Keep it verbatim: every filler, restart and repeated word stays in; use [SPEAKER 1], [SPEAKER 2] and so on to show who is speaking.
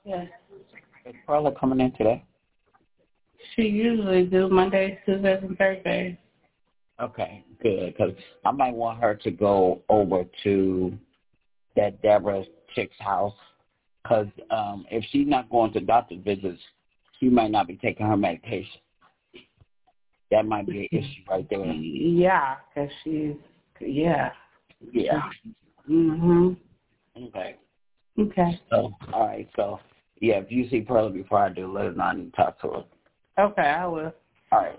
[SPEAKER 1] Yes.
[SPEAKER 2] Is Perla coming in today?
[SPEAKER 1] She usually do Mondays, Tuesdays, and Thursdays.
[SPEAKER 2] Okay, good, because I might want her to go over to that Deborah chick's house, because um, if she's not going to doctor visits, she might not be taking her medication. That might be an issue right there.
[SPEAKER 1] Yeah, because she's, yeah.
[SPEAKER 2] Yeah.
[SPEAKER 1] Mm-hmm.
[SPEAKER 2] Okay.
[SPEAKER 1] Okay.
[SPEAKER 2] So, all right, so, yeah, if you see Perla before I do, let her know I need to talk to her.
[SPEAKER 1] Okay, I will.
[SPEAKER 2] All right.